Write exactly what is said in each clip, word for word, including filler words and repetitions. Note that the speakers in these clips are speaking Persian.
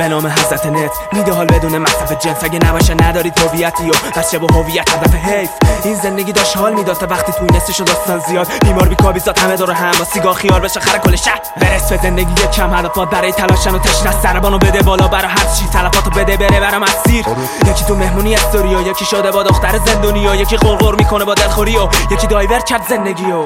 به نام حضرت نت میده حال بدون مصرف جنس. اگه نباشه نداری هویتی و بس با هویت هدف حیف. این زندگی داشت حال میداد تا وقتی توی نصف شد داستان زیاد. بیمار بیکابیزاد همه دور هم با سیگار خیار بشه خر کل شهر. برس به زندگی کم هدفات برای تلاشن و تشن از سربانو بده بالا برا هر چی. تلفاتو بده بره برا مسیر. یکی تو مهمونی استوریو، یکی شده با دختر زندونیو، یکی غرغر میکنه با دلخوریو، یکی دایور کرد زندگیو.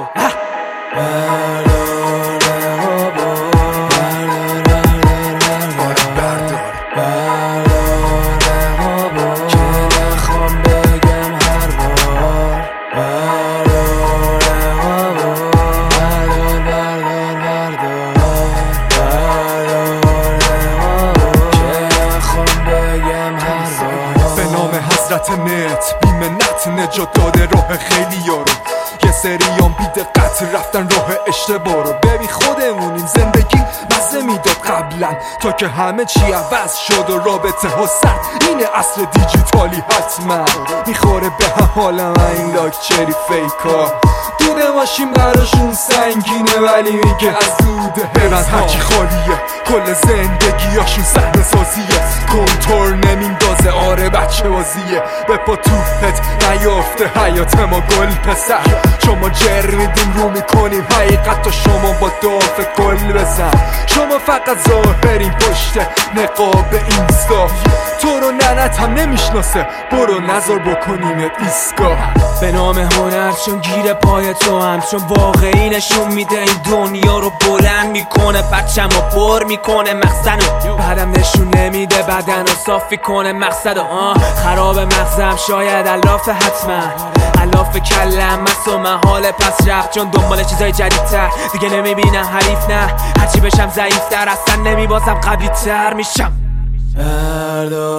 حضرت نت بی‌منت نجات داده راه خیلی یارو. یه سریام بی دقت رفتن راه اشتباه رو. ببین خودمونیم زندگی مزه میداد قبلا تا که همه چی عوض شد و رابطه ها سر. اینه اصل دیجیتالی حتما میخوره به هم حالم این لاکچری فیکا. دوده ماشین براشون سنگینه ولی میگه از دوده برن هرچی خالیه. کل زندگیاشون صحنه سازیه. کنتور نمیندازه آره بچه بازیه. به پا توپت نیافته حیات ما گل پسر. شما جر میدیم رو میکنیم حقیقت تا شما با دافه گل بزن. شما فقط ظاهرین پشت نقاب اینستا. تو رو ننت هم نمیشناسه برو نظر بکنیمت ایسکا. به نام هنر چون گیر پای تو هم چون واقعی نشون میده این دنیا رو بلند میکنه. پرچم رو پر میکنه مخزن رو بعدم نشون نمیده بدن رو صافی کنه مقصد. آه خراب مغزم شاید الاف حتما الاف کلم مست و محال پس رفت چون دنبال چیزای جدیدتر دیگه نمیبینم حریف. نه هرچی بشم ضعیفتر اصلا نمیبازم قوی تر میشم.